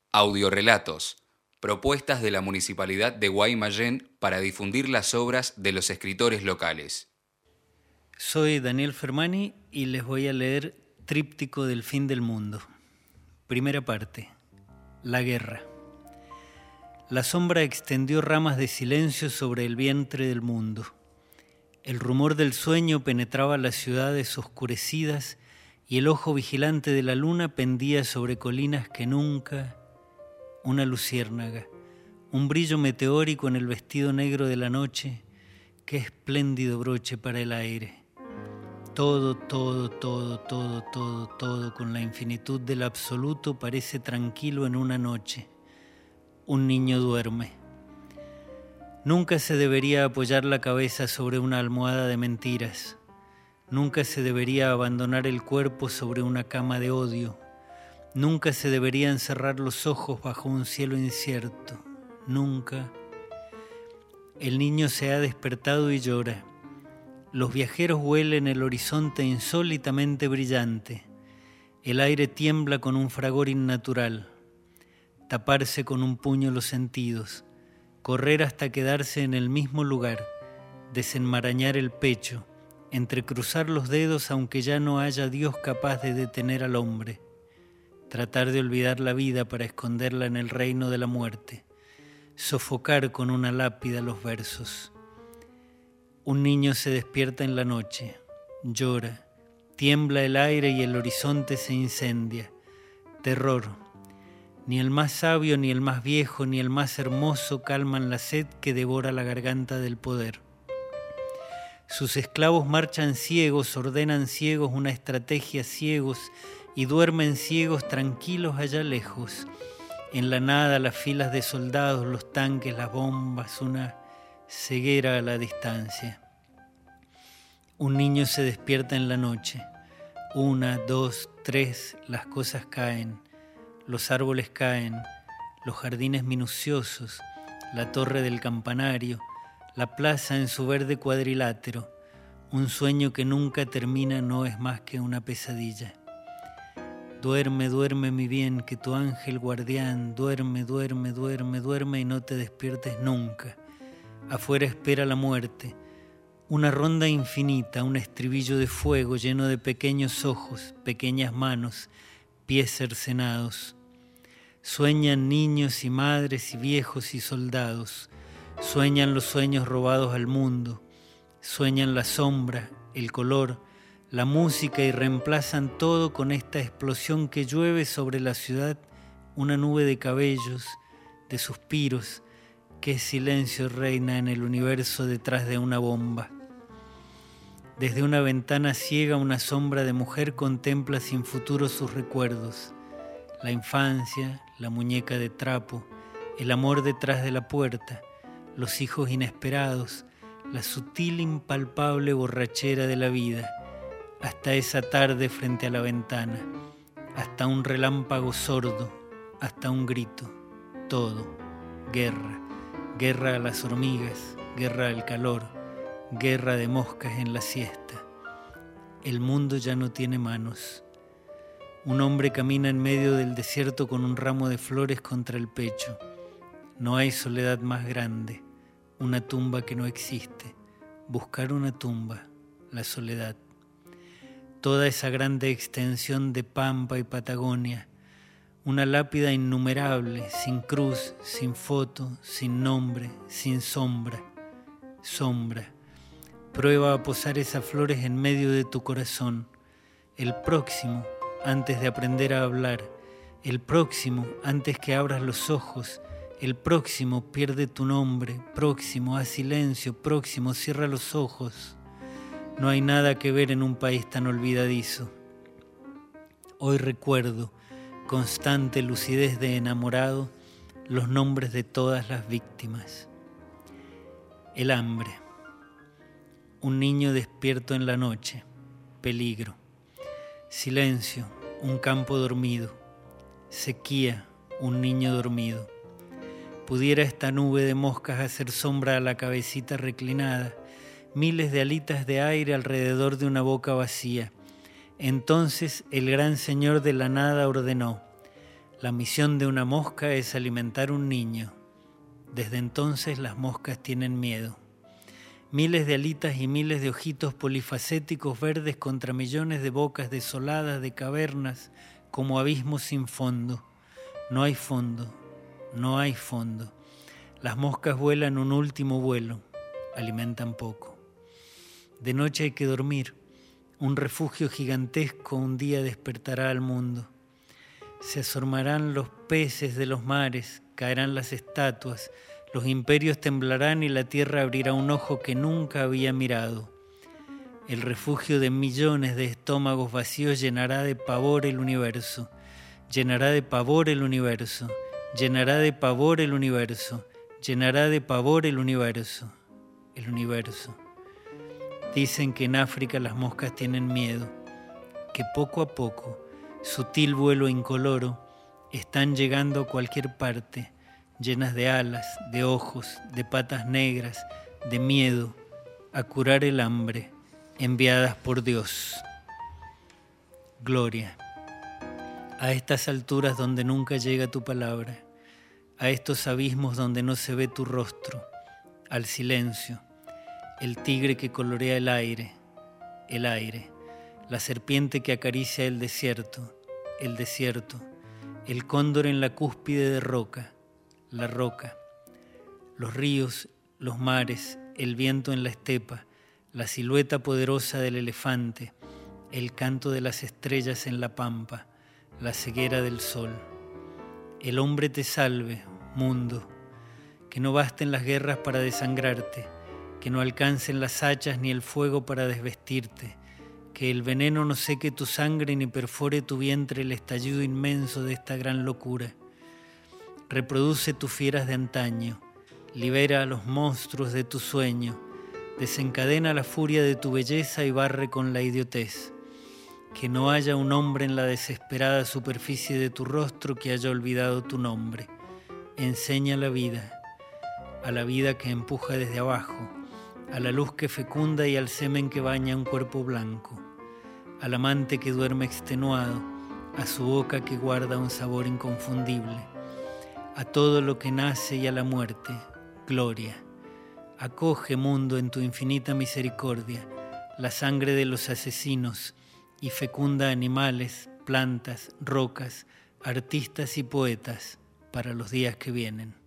Audiorelatos, propuestas de la Municipalidad de Guaymallén para difundir las obras de los escritores locales. Soy Daniel Fermani y les voy a leer Tríptico del fin del mundo. Primera parte. La guerra. La sombra extendió ramas de silencio sobre el vientre del mundo. El rumor del sueño penetraba las ciudades oscurecidas y el ojo vigilante de la luna pendía sobre colinas que nunca... Una luciérnaga, un brillo meteórico en el vestido negro de la noche, qué espléndido broche para el aire. Todo, con la infinitud del absoluto parece tranquilo en una noche. Un niño duerme. Nunca se debería apoyar la cabeza sobre una almohada de mentiras. Nunca se debería abandonar el cuerpo sobre una cama de odio. Nunca se deberían cerrar los ojos bajo un cielo incierto. Nunca. El niño se ha despertado y llora. Los viajeros huelen el horizonte insólitamente brillante. El aire tiembla con un fragor innatural. Taparse con un puño los sentidos. Correr hasta quedarse en el mismo lugar. Desenmarañar el pecho. Entrecruzar los dedos aunque ya no haya Dios capaz de detener al hombre. Tratar de olvidar la vida para esconderla en el reino de la muerte, sofocar con una lápida los versos. Un niño se despierta en la noche, llora, tiembla el aire y el horizonte se incendia. Terror. Ni el más sabio, ni el más viejo, ni el más hermoso calman la sed que devora la garganta del poder. Sus esclavos marchan ciegos, ordenan ciegos una estrategia ciegos, y duermen ciegos tranquilos allá lejos. En la nada las filas de soldados, los tanques, las bombas, una ceguera a la distancia. Un niño se despierta en la noche. 1, 2, 3, las cosas caen. Los árboles caen, los jardines minuciosos, la torre del campanario, la plaza en su verde cuadrilátero. Un sueño que nunca termina no es más que una pesadilla. Duerme, duerme mi bien, que tu ángel guardián, duerme y no te despiertes nunca. Afuera espera la muerte, una ronda infinita, un estribillo de fuego lleno de pequeños ojos, pequeñas manos, pies cercenados. Sueñan niños y madres y viejos y soldados, sueñan los sueños robados al mundo, sueñan la sombra, el color, la música y reemplazan todo con esta explosión que llueve sobre la ciudad, una nube de cabellos, de suspiros, qué silencio reina en el universo detrás de una bomba. Desde una ventana ciega una sombra de mujer contempla sin futuro sus recuerdos, la infancia, la muñeca de trapo, el amor detrás de la puerta, los hijos inesperados, la sutil impalpable borrachera de la vida. Hasta esa tarde frente a la ventana, hasta un relámpago sordo, hasta un grito, todo, guerra, guerra a las hormigas, guerra al calor, guerra de moscas en la siesta. El mundo ya no tiene manos. Un hombre camina en medio del desierto con un ramo de flores contra el pecho. No hay soledad más grande, una tumba que no existe. Buscar una tumba, la soledad. Toda esa grande extensión de pampa y Patagonia, una lápida innumerable, sin cruz, sin foto, sin nombre, sin sombra. Sombra. Prueba a posar esas flores en medio de tu corazón. El próximo, antes de aprender a hablar. El próximo, antes que abras los ojos. El próximo, pierde tu nombre. Próximo, haz silencio. Próximo, cierra los ojos. No hay nada que ver en un país tan olvidadizo. Hoy recuerdo, constante lucidez de enamorado, los nombres de todas las víctimas. El hambre. Un niño despierto en la noche. Peligro. Silencio. Un campo dormido. Sequía. Un niño dormido. Pudiera esta nube de moscas hacer sombra a la cabecita reclinada. Miles de alitas de aire alrededor de una boca vacía. Entonces el gran señor de la nada ordenó: La misión de una mosca es alimentar un niño. Desde entonces las moscas tienen miedo. Miles de alitas y miles de ojitos polifacéticos verdes contra millones de bocas desoladas de cavernas como abismos sin fondo. No hay fondo, no hay fondo. Las moscas vuelan un último vuelo, alimentan poco. De noche hay que dormir. Un refugio gigantesco un día despertará al mundo. Se asomarán los peces de los mares, caerán las estatuas, los imperios temblarán y la tierra abrirá un ojo que nunca había mirado. El refugio de millones de estómagos vacíos llenará de pavor el universo, llenará de pavor el universo, llenará de pavor el universo, llenará de pavor el universo, el universo. Dicen que en África las moscas tienen miedo, que poco a poco, sutil vuelo incoloro, están llegando a cualquier parte, llenas de alas, de ojos, de patas negras, de miedo, a curar el hambre, enviadas por Dios. Gloria. A estas alturas donde nunca llega tu palabra, a estos abismos donde no se ve tu rostro, al silencio, el tigre que colorea el aire, la serpiente que acaricia el desierto, el cóndor en la cúspide de roca, la roca, los ríos, los mares, el viento en la estepa, la silueta poderosa del elefante, el canto de las estrellas en la pampa, la ceguera del sol. El hombre te salve, mundo, que no basten las guerras para desangrarte, que no alcancen las hachas ni el fuego para desvestirte, que el veneno no seque tu sangre ni perfore tu vientre el estallido inmenso de esta gran locura. Reproduce tus fieras de antaño, libera a los monstruos de tu sueño, desencadena la furia de tu belleza y barre con la idiotez. Que no haya un hombre en la desesperada superficie de tu rostro que haya olvidado tu nombre. Enseña la vida, a la vida que empuja desde abajo, a la luz que fecunda y al semen que baña un cuerpo blanco, al amante que duerme extenuado, a su boca que guarda un sabor inconfundible, a todo lo que nace y a la muerte, gloria. Acoge, mundo, en tu infinita misericordia, la sangre de los asesinos y fecunda animales, plantas, rocas, artistas y poetas para los días que vienen.